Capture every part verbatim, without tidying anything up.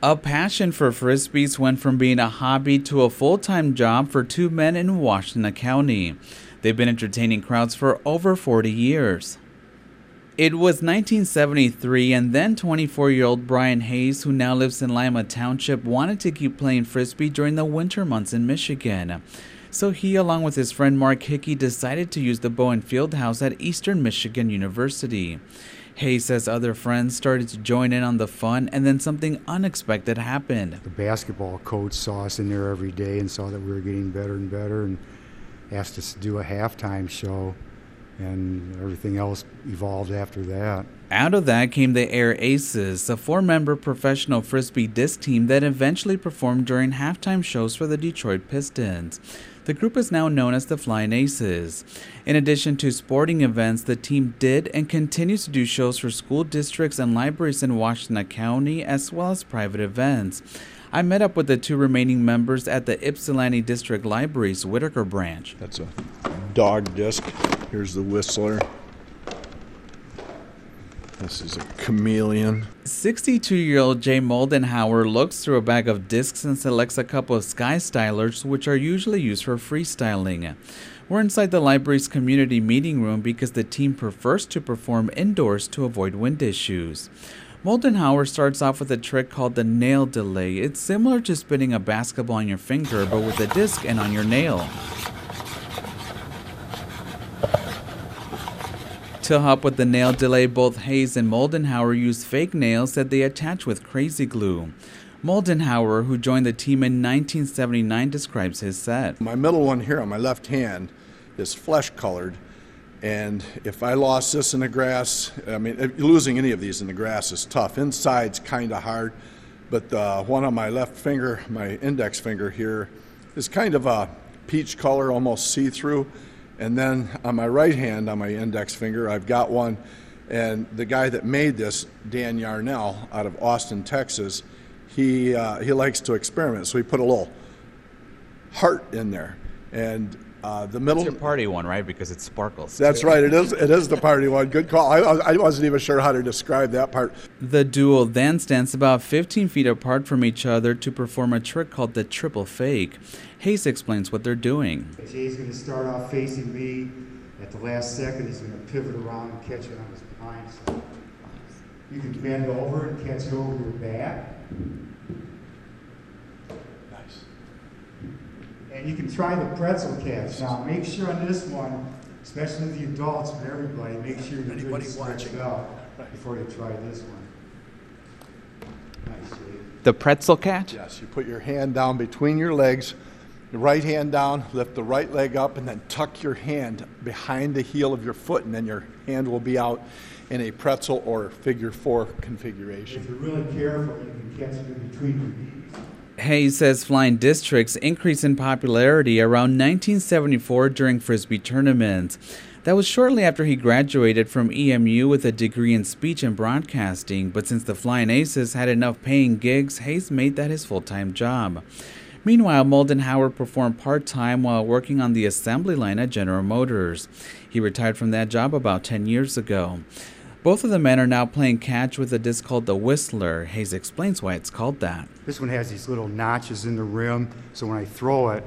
A passion for Frisbees went from being a hobby to a full-time job for two men in Washington County. They've been entertaining crowds for over forty years. It was nineteen seventy-three, and then twenty-four-year-old Brian Hayes, who now lives in Lima Township, wanted to keep playing Frisbee during the winter months in Michigan. So he, along with his friend Mark Hickey, decided to use the Bowen Fieldhouse at Eastern Michigan University. Hayes says other friends started to join in on the fun, and then something unexpected happened. The basketball coach saw us in there every day and saw that we were getting better and better and asked us to do a halftime show, and everything else evolved after that. Out of that came the Air Aces, a four-member professional Frisbee disc team that eventually performed during halftime shows for the Detroit Pistons. The group is now known as the Flying Aces. In addition to sporting events, the team did and continues to do shows for school districts and libraries in Washington County, as well as private events. I met up with the two remaining members at the Ypsilanti District Library's Whitaker branch. That's a dog disc. Here's the Whistler. This is a chameleon. sixty-two-year-old Jay Moldenhauer looks through a bag of discs and selects a couple of sky stylers, which are usually used for freestyling. We're inside the library's community meeting room because the team prefers to perform indoors to avoid wind issues. Moldenhauer starts off with a trick called the nail delay. It's similar to spinning a basketball on your finger, but with a disc and on your nail. To help with the nail delay, both Hayes and Moldenhauer use fake nails that they attach with crazy glue. Moldenhauer, who joined the team in nineteen seventy-nine, describes his set. My middle one here on my left hand is flesh colored, and if I lost this in the grass, I mean, losing any of these in the grass is tough. Inside's kind of hard, but the one on my left finger, my index finger here, is kind of a peach color, almost see-through. And then on my right hand, on my index finger, I've got one, and the guy that made this, Dan Yarnell, out of Austin, Texas, he uh, he likes to experiment, so he put a little heart in there, and uh, the middle. It's your party one, right? Because it sparkles. That's right. It is. It is the party one. Good call. I, I wasn't even sure how to describe that part. The duo then stands about fifteen feet apart from each other to perform a trick called the triple fake. Hayes explains what they're doing. Jay's going to start off facing me. At the last second, he's going to pivot around and catch it on his behind side. You can bend over and catch it over your back. Nice. And you can try the pretzel catch. Now, make sure on this one, especially the adults and everybody, make sure you're Anybody good stretched watching out before you try this one. Nice, Jay. The pretzel catch? Yes. You put your hand down between your legs. The right hand down, lift the right leg up, and then tuck your hand behind the heel of your foot, and then your hand will be out in a pretzel or figure four configuration. If you're really careful, you can catch it in between your knees. Hayes says flying disc tricks increased in popularity around nineteen seventy-four during Frisbee tournaments. That was shortly after he graduated from E M U with a degree in speech and broadcasting, but since the Flying Aces had enough paying gigs, Hayes made that his full-time job. Meanwhile, Moldenhauer performed part-time while working on the assembly line at General Motors. He retired from that job about ten years ago. Both of the men are now playing catch with a disc called the Whistler. Hayes explains why it's called that. This one has these little notches in the rim, so when I throw it,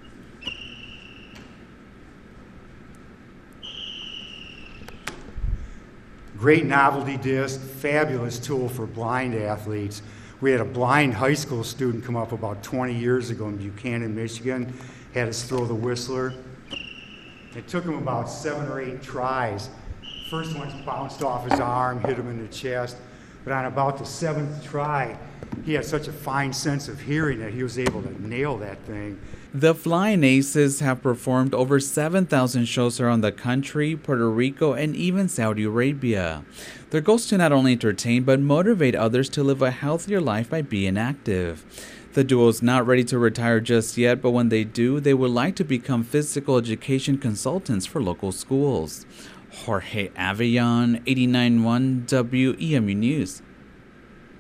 great novelty disc, fabulous tool for blind athletes. We had a blind high school student come up about twenty years ago in Buchanan, Michigan, had us throw the Whistler. It took him about seven or eight tries. First one bounced off his arm, hit him in the chest, but on about the seventh try, he had such a fine sense of hearing that he was able to nail that thing. The Flying Aces have performed over seven thousand shows around the country, Puerto Rico, and even Saudi Arabia. Their goal is to not only entertain, but motivate others to live a healthier life by being active. The duo is not ready to retire just yet, but when they do, they would like to become physical education consultants for local schools. Jorge Avellon, eighty-nine point one W E M U News.